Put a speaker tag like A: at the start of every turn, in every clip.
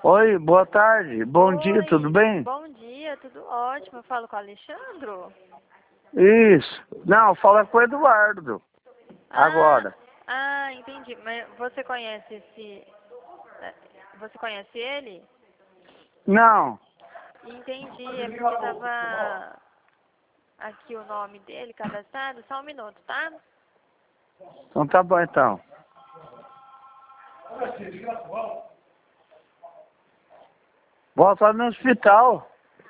A: Oi, boa tarde, bom dia, tudo bem?
B: Bom dia, tudo ótimo. Eu falo com o Alexandro?
A: Isso. Não, fala com o Eduardo. Agora.
B: Entendi. Mas você conhece Você conhece ele?
A: Não.
B: Entendi, é porque tava aqui o nome dele cadastrado. Só um minuto, tá?
A: Então tá bom então. Volta no hospital.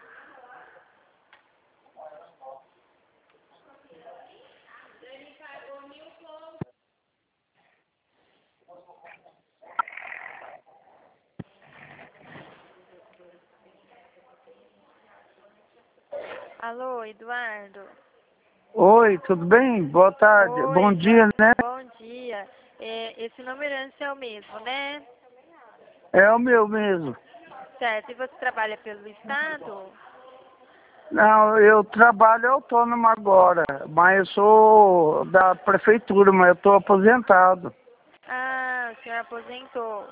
B: Alô, Eduardo?
A: Oi, tudo bem? Boa tarde.
B: Oi,
A: Bom dia, né?
B: bom dia. Esse número é seu mesmo, né?
A: É o meu mesmo.
B: Certo. E você trabalha pelo Estado?
A: Não, eu trabalho autônomo agora, mas eu sou da prefeitura, mas eu tô aposentado.
B: Ah, o senhor aposentou.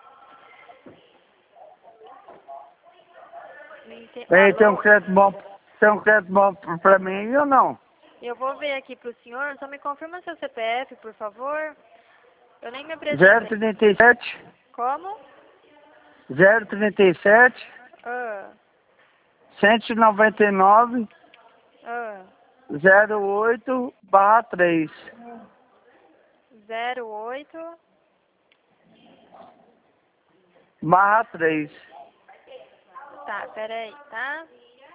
A: Tem um
B: Alô?
A: crédito bom pra mim ou não?
B: Eu vou ver aqui pro senhor. Só me confirma seu CPF, por favor. Eu nem me apresentei.
A: 037
B: Como?
A: 037
B: Ah,
A: 199
B: ah.
A: 08/3
B: 08.
A: /3.
B: Tá, peraí, tá?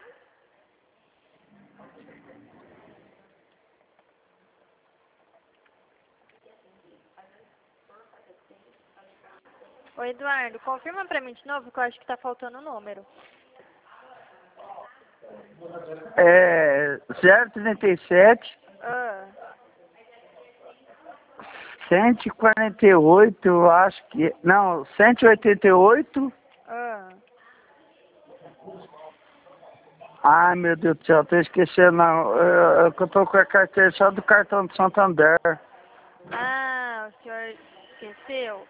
B: Ô, Eduardo, confirma pra mim de novo que eu acho que tá faltando o número.
A: É 037
B: Ah,
A: 148, eu acho que. Não, 188.
B: ah.
A: Ai, meu Deus do céu, tô esquecendo, não. Eu tô com a carteira só do cartão de Santander.
B: Ah, o senhor esqueceu?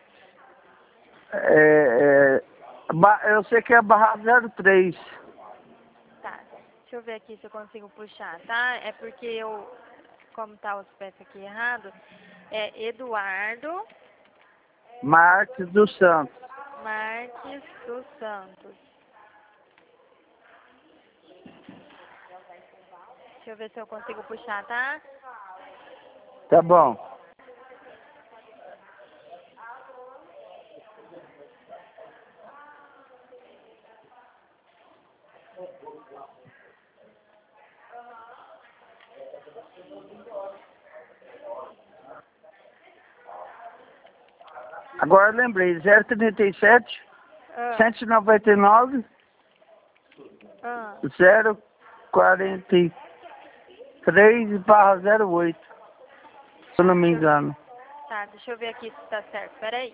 A: Eu sei que é /03.
B: Tá, deixa eu ver aqui se eu consigo puxar, tá? É porque como tá os pés aqui errado, é Eduardo
A: Marques dos Santos.
B: Marques dos Santos. Deixa eu ver se eu consigo puxar, tá?
A: Tá bom. Agora eu lembrei, 037
B: Ah,
A: 199
B: ah.
A: 043/08, se eu não me engano.
B: Tá, deixa eu ver aqui se tá certo. Peraí.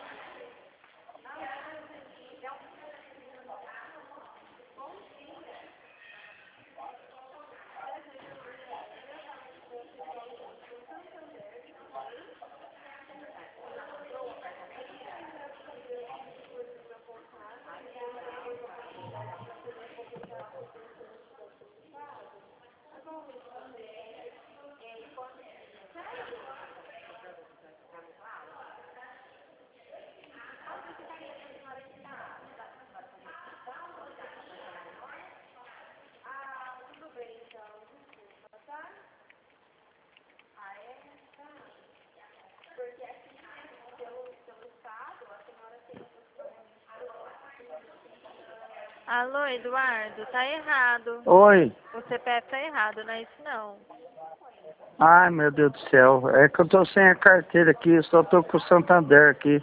B: Alô, Eduardo, tá errado.
A: Oi.
B: O CPF tá errado, não é isso não.
A: Ai, meu Deus do céu. É que eu tô sem a carteira aqui, eu só tô com o Santander aqui.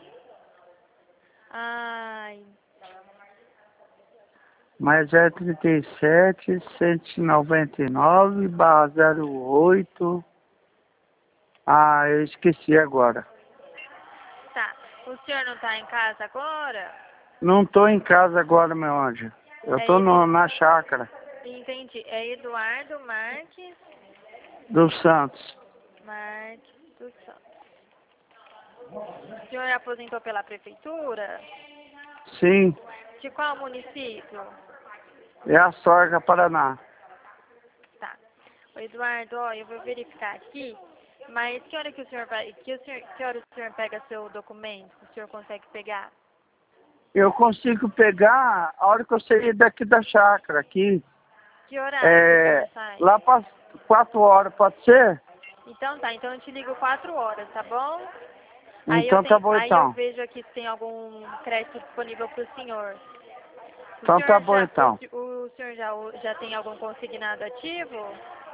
B: Ai,
A: Mas é 37 199/08. Ah, eu esqueci agora.
B: tá. O senhor não tá em casa agora?
A: Não tô em casa agora, meu anjo. Eu
B: É
A: tô
B: Edu...
A: na chácara
B: Entendi. É Eduardo Marques
A: dos Santos.
B: dos Santos. O senhor aposentou pela prefeitura?
A: Sim,
B: De qual município?
A: é Astorga, Paraná.
B: Tá. Ô, Eduardo, ó, eu vou verificar aqui, mas que hora que o senhor vai, que hora o senhor pega seu documento? O senhor consegue pegar?
A: Eu consigo pegar a hora que eu sair daqui da chácara, aqui.
B: Que horário que o senhor sai?
A: Lá para 4 horas, pode ser?
B: Então tá, então eu te ligo 4 horas, tá bom?
A: Então tá bom,
B: Aí eu
A: então.
B: vejo aqui se tem algum crédito disponível para o senhor.
A: Então tá bom, então.
B: O senhor já tem algum consignado ativo?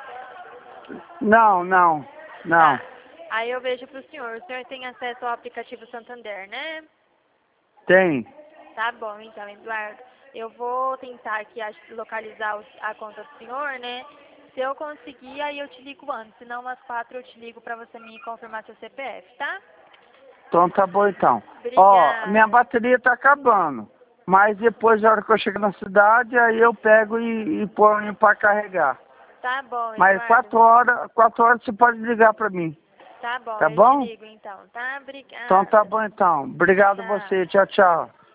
A: Não, não, não.
B: Tá. Aí eu vejo para o senhor tem acesso ao aplicativo Santander, né?
A: Tem.
B: Tá bom, então, Eduardo. Eu vou tentar aqui localizar a conta do senhor, né? Se eu conseguir, aí eu te ligo antes. Senão, às 4 eu te ligo para você me confirmar seu CPF, tá?
A: Então tá bom, então. Ó, minha
B: Obrigada.
A: bateria tá acabando. Mas depois, na hora que eu chego na cidade, aí eu pego e ponho para carregar.
B: Tá bom,
A: Mas
B: Eduardo.
A: 4 horas você pode ligar para mim.
B: Tá bom,
A: Tá
B: eu te
A: bom?
B: ligo então, tá?
A: Então tá
B: Obrigada.
A: bom, então. Obrigado a
B: Tchau.
A: você. Tchau, tchau.